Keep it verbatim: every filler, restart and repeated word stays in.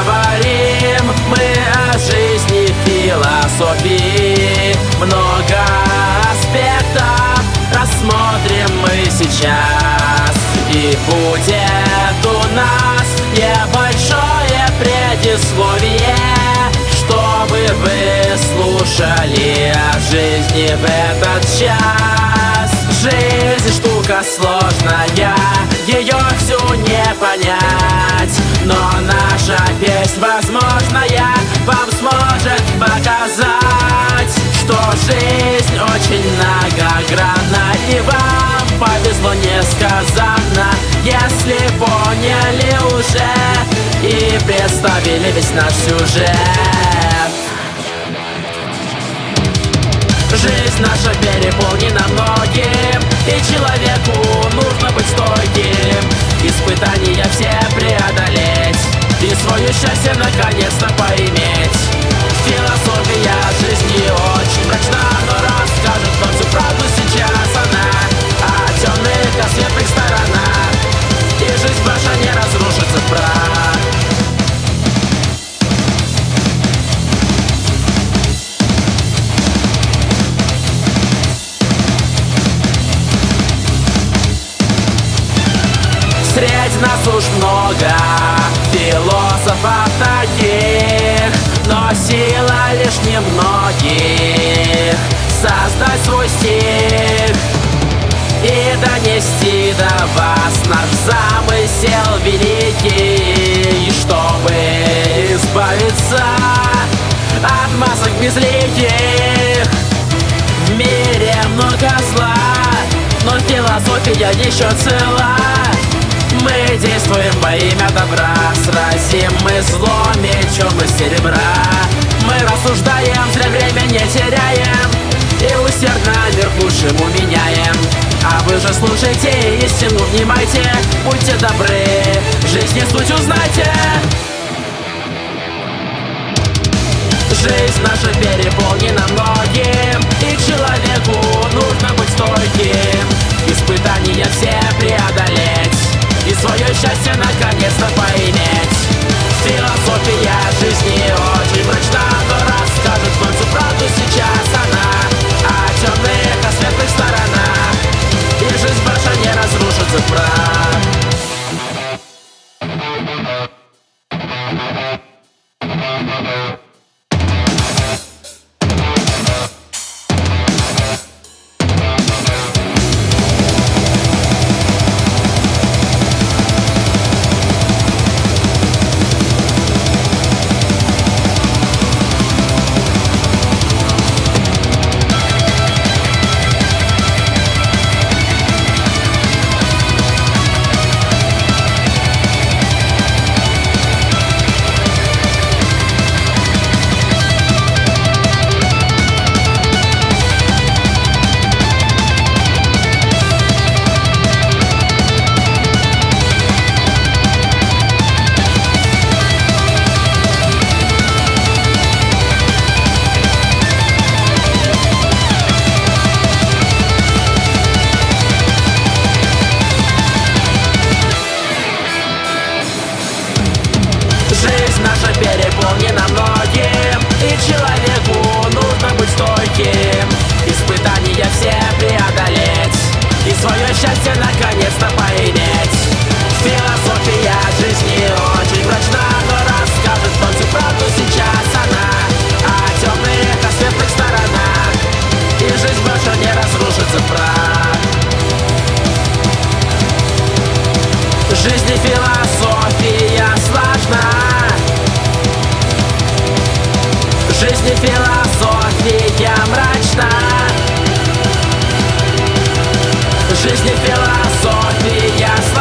Поговорим мы о жизни, философии. Много аспектов рассмотрим мы сейчас. И будет у нас небольшое предисловие, чтобы вы слушали о жизни в этот час. Жизнь штука сложная, ее всю не понять, но наша песнь возможная вам сможет показать, что жизнь очень многогранна, и вам повезло несказанно, если поняли уже и представили весь наш сюжет. Жизнь наша переполнена многим, и человеку нужно быть стойким, испытания все преодолеть и свое счастье наконец-то поиметь. Философия жизни очень мрачна, но расскажет вам всю правду сейчас она о темных, о светлых сторонах, и жизнь ваша не разрушится в прах. Средь нас уж много философов таких, но сила лишь немногих создать свой стих и донести до вас наш замысел великий, чтобы избавиться от масок безликих. В мире много зла, но философия еще цела. Мы действуем во имя добра, сразим мы зло мечом из серебра. Мы рассуждаем, зря время не теряем, и усердно мир к лучшему меняем. А вы же слушайте истину, внимайте, будьте добры, жизни суть узнайте. Жизнь наша переполнена многим, и человеку нужно быть стойким, испытания все преодолеть и свое счастье наконец-то поиметь. Философия жизни очень мрачна, но расскажет вам всю правду сейчас она о темных, о светлых сторонах, и жизнь ваша не разрушится в прах. Жизнь наша переполнена многим, и человеку нужно быть стойким, испытания все преодолеть и свое счастье наконец-то поиметь. Философия жизни очень мрачна, но расскажет вам всю правду сейчас она о темных, о светлых сторонах, и жизнь ваша не разрушится в прах. Жизнь и философия сложна, жизнь и философия мрачна, жизнь и философия